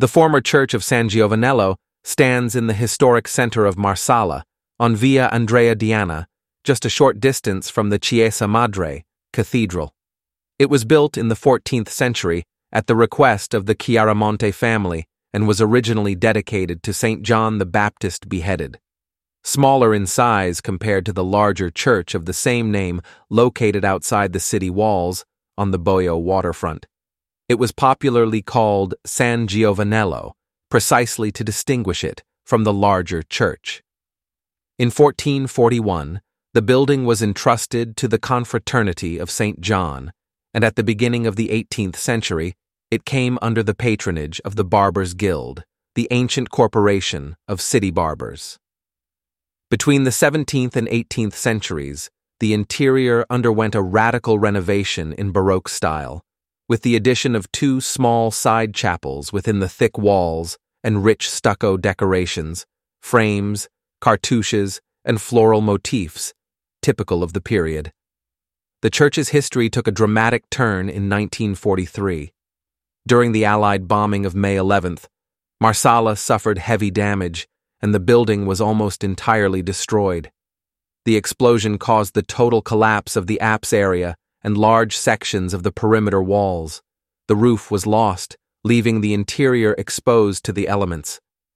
The former church of San Giovanello stands in the historic center of Marsala, on Via Andrea Diana, just a short distance from the Chiesa Madre cathedral. It was built in the 14th century at the request of the Chiaramonte family and was originally dedicated to St. John the Baptist beheaded. Smaller in size compared to the larger church of the same name located outside the city walls on the Boio waterfront. It was popularly called San Giovanello, precisely to distinguish it from the larger church. In 1441, the building was entrusted to the Confraternity of St. John, and at the beginning of the 18th century, it came under the patronage of the Barbers' Guild, the ancient corporation of city barbers. Between the 17th and 18th centuries, the interior underwent a radical renovation in Baroque style, with the addition of two small side chapels within the thick walls and rich stucco decorations, frames, cartouches, and floral motifs, typical of the period. The church's history took a dramatic turn in 1943. During the Allied bombing of May 11th, Marsala suffered heavy damage, and the building was almost entirely destroyed. The explosion caused the total collapse of the apse area and large sections of the perimeter walls. The roof was lost, leaving the interior exposed to the elements.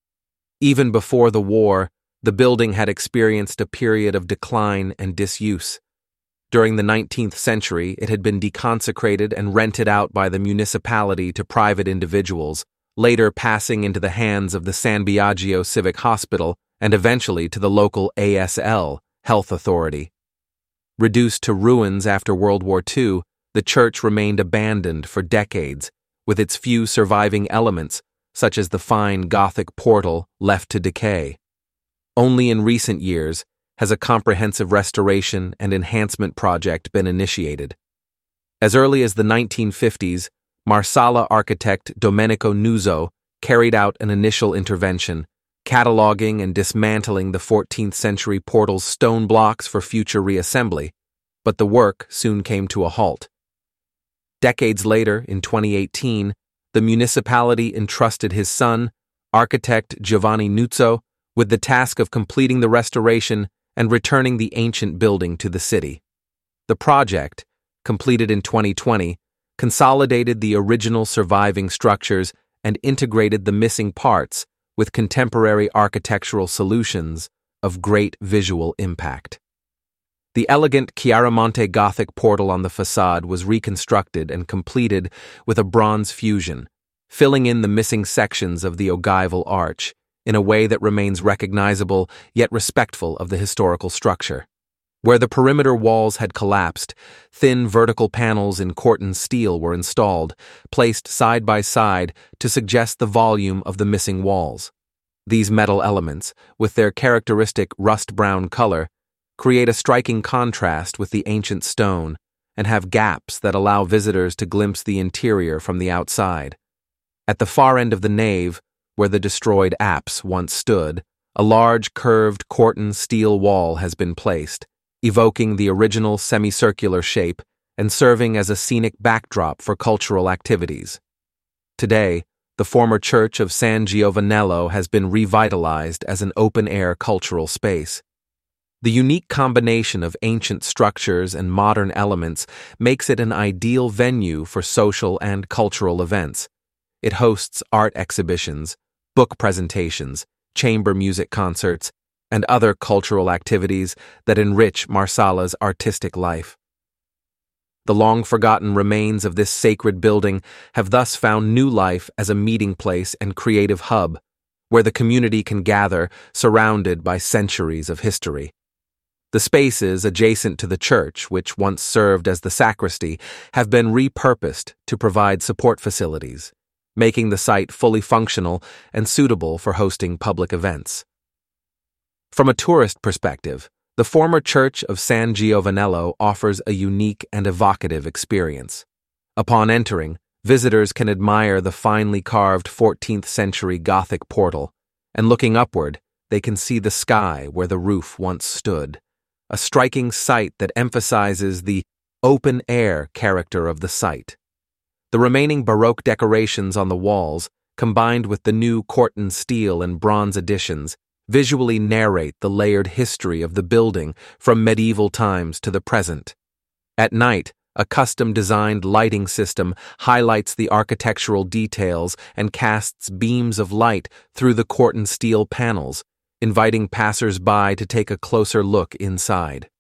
Even before the war, the building had experienced a period of decline and disuse. During the 19th century, it had been deconsecrated and rented out by the municipality to private individuals, later passing into the hands of the San Biagio Civic Hospital and eventually to the local ASL health authority. Reduced to ruins after World War II, the church remained abandoned for decades, with its few surviving elements, such as the fine Gothic portal, left to decay. Only in recent years has a comprehensive restoration and enhancement project been initiated. As early as the 1950s, Marsala architect Domenico Nuzzo carried out an initial intervention, cataloging and dismantling the 14th century portal's stone blocks for future reassembly, but the work soon came to a halt. Decades later, in 2018, the municipality entrusted his son, architect Giovanni Nuzzo, with the task of completing the restoration and returning the ancient building to the city. The project, completed in 2020, consolidated the original surviving structures and integrated the missing parts with contemporary architectural solutions of great visual impact. The elegant Chiaramonte Gothic portal on the facade was reconstructed and completed with a bronze fusion, filling in the missing sections of the ogival arch in a way that remains recognizable yet respectful of the historical structure. Where the perimeter walls had collapsed, thin vertical panels in Corten steel were installed, placed side by side to suggest the volume of the missing walls. These metal elements, with their characteristic rust-brown color, create a striking contrast with the ancient stone and have gaps that allow visitors to glimpse the interior from the outside. At the far end of the nave, where the destroyed apse once stood, a large curved Corten steel wall has been placed, evoking the original semicircular shape and serving as a scenic backdrop for cultural activities. Today, the former church of San Giovanello has been revitalized as an open-air cultural space. The unique combination of ancient structures and modern elements makes it an ideal venue for social and cultural events. It hosts art exhibitions, book presentations, chamber music concerts, and other cultural activities that enrich Marsala's artistic life. The long-forgotten remains of this sacred building have thus found new life as a meeting place and creative hub, where the community can gather, surrounded by centuries of history. The spaces adjacent to the church, which once served as the sacristy, have been repurposed to provide support facilities, making the site fully functional and suitable for hosting public events. From a tourist perspective, the former church of San Giovanello offers a unique and evocative experience. Upon entering, visitors can admire the finely carved 14th century Gothic portal, and looking upward, they can see the sky where the roof once stood, a striking sight that emphasizes the open-air character of the site. The remaining Baroque decorations on the walls, combined with the new Corten steel and bronze additions, visually narrate the layered history of the building from medieval times to the present. At night, a custom-designed lighting system highlights the architectural details and casts beams of light through the Corten steel panels, inviting passers-by to take a closer look inside.